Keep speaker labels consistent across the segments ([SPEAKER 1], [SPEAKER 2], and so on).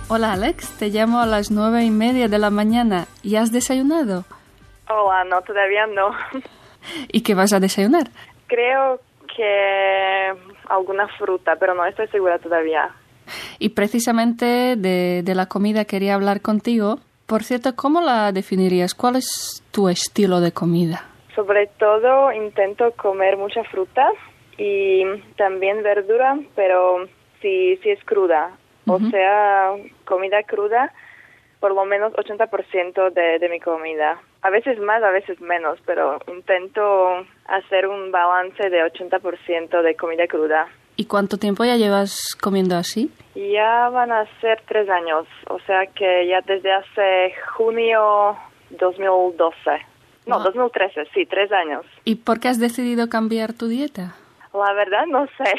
[SPEAKER 1] Hola Alex, te llamo a las 9:30 de la mañana. ¿Ya has desayunado?
[SPEAKER 2] Hola, no, todavía no.
[SPEAKER 1] ¿Y qué vas a desayunar?
[SPEAKER 2] Creo que alguna fruta, pero no estoy segura todavía.
[SPEAKER 1] Y precisamente de la comida quería hablar contigo. Por cierto, ¿cómo la definirías? ¿Cuál es tu estilo de comida?
[SPEAKER 2] Sobre todo intento comer mucha fruta y también verdura, pero si es cruda. O sea, comida cruda, por lo menos 80% de mi comida. A veces más, a veces menos, pero intento hacer un balance de 80% de comida cruda.
[SPEAKER 1] ¿Y cuánto tiempo ya llevas comiendo así?
[SPEAKER 2] Ya van a ser 3 años, o sea que ya desde hace junio 2012. No, 2013, sí, 3 años.
[SPEAKER 1] ¿Y por qué has decidido cambiar tu dieta?
[SPEAKER 2] La verdad no sé.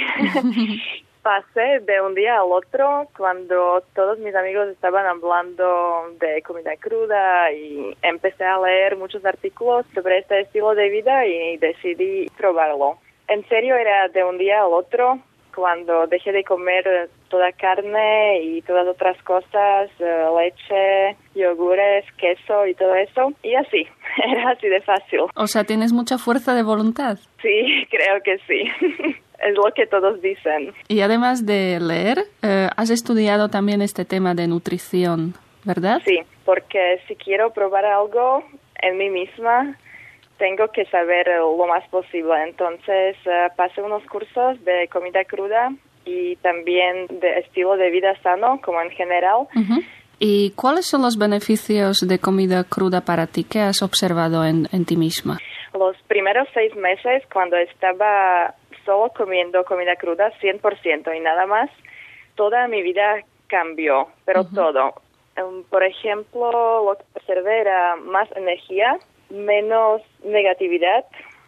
[SPEAKER 2] Pasé de un día al otro cuando todos mis amigos estaban hablando de comida cruda y empecé a leer muchos artículos sobre este estilo de vida y decidí probarlo. En serio, era de un día al otro cuando dejé de comer toda carne y todas otras cosas, leche, yogures, queso y todo eso. Y así, era así de fácil.
[SPEAKER 1] O sea, ¿tienes mucha fuerza de voluntad?
[SPEAKER 2] Sí, creo que sí. Es lo que todos dicen.
[SPEAKER 1] Y además de leer, has estudiado también este tema de nutrición, ¿verdad?
[SPEAKER 2] Sí, porque si quiero probar algo en mí misma, tengo que saber lo más posible. Entonces, pasé unos cursos de comida cruda y también de estilo de vida sano, como en general.
[SPEAKER 1] ¿Y cuáles son los beneficios de comida cruda para ti? ¿Qué has observado en ti misma?
[SPEAKER 2] Los primeros 6 meses, cuando estaba solo comiendo comida cruda, 100% y nada más, toda mi vida cambió, pero todo. Por ejemplo, lo que observé era más energía, menos negatividad,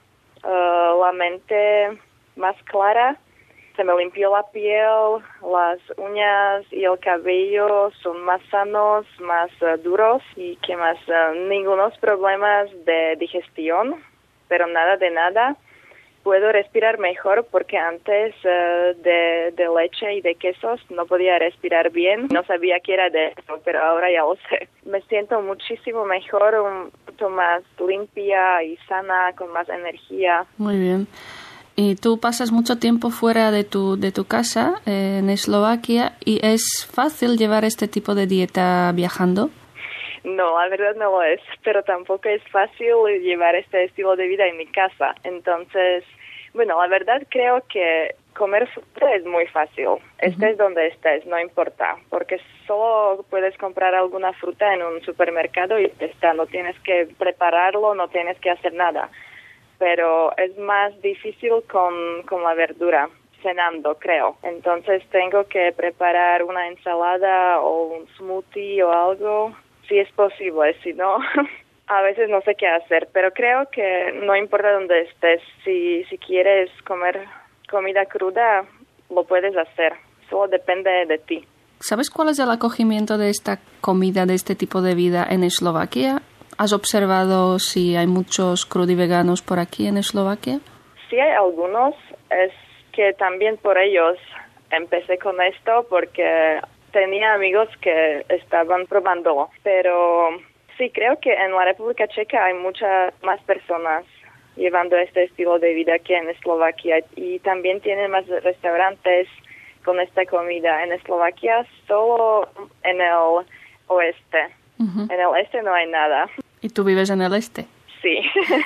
[SPEAKER 2] la mente más clara, se me limpió la piel, las uñas y el cabello son más sanos, más duros y que más ningunos problemas de digestión, pero nada de nada. Puedo respirar mejor porque antes de leche y de quesos no podía respirar bien. No sabía qué era de eso, pero ahora ya lo sé. Me siento muchísimo mejor, un poco más limpia y sana, con más energía.
[SPEAKER 1] Muy bien. ¿Y tú pasas mucho tiempo fuera de tu casa en Eslovaquia y es fácil llevar este tipo de dieta viajando?
[SPEAKER 2] No, la verdad no lo es, pero tampoco es fácil llevar este estilo de vida en mi casa. Entonces, bueno, la verdad creo que comer fruta es muy fácil. Estés donde estés, no importa, porque solo puedes comprar alguna fruta en un supermercado y ya está. No tienes que prepararlo, no tienes que hacer nada. Pero es más difícil con la verdura, cenando, creo. Entonces tengo que preparar una ensalada o un smoothie o algo. Si es posible, si no, a veces no sé qué hacer, pero creo que no importa dónde estés, si quieres comer comida cruda, lo puedes hacer, solo depende de ti.
[SPEAKER 1] ¿Sabes cuál es el acogimiento de esta comida, de este tipo de vida en Eslovaquia? ¿Has observado si hay muchos crudiveganos por aquí en Eslovaquia?
[SPEAKER 2] Sí hay algunos, es que también por ellos empecé con esto porque tenía amigos que estaban probándolo, pero sí, creo que en la República Checa hay muchas más personas llevando este estilo de vida que en Eslovaquia y también tienen más restaurantes con esta comida. En Eslovaquia solo en el oeste, en el este no hay nada.
[SPEAKER 1] ¿Y tú vives en el este?
[SPEAKER 2] Sí.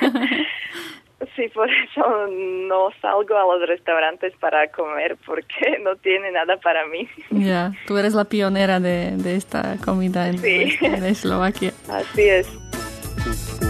[SPEAKER 2] Sí, por eso no salgo a los restaurantes para comer, porque no tiene nada para mí.
[SPEAKER 1] Ya, tú eres la pionera de esta comida en Eslovaquia.
[SPEAKER 2] Así es.